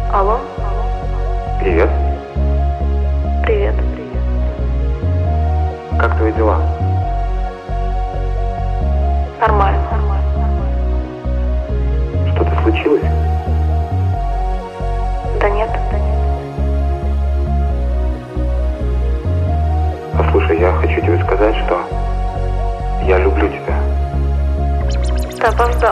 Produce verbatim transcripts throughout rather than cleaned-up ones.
Алло. Привет. Привет. Как твои дела? Нормально. Что-то случилось? Да нет. Послушай, я хочу тебе сказать, что я люблю тебя. Ты опоздал.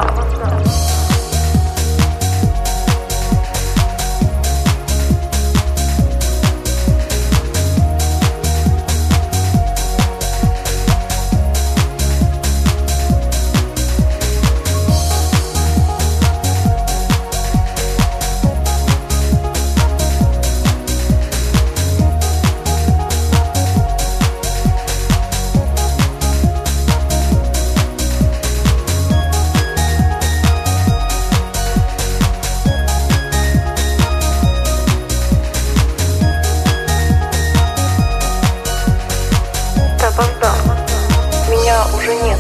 Опоздал. Меня уже нет.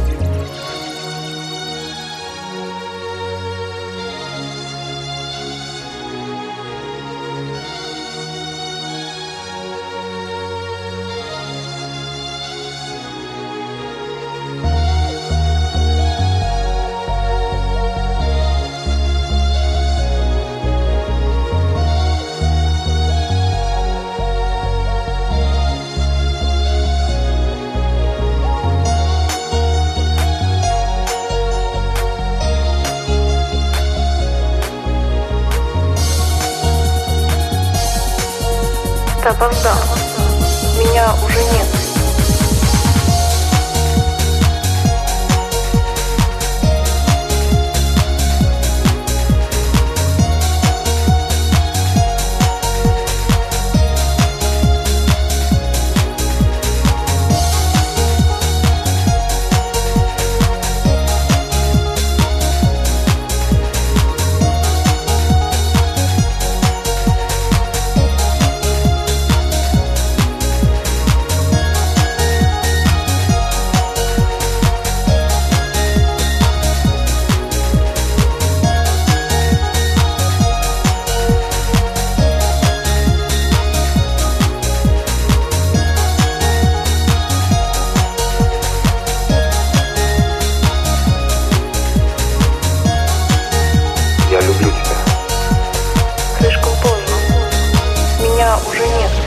Ты опоздал. Меня уже нет. Я люблю тебя. Слишком поздно. Меня уже нет.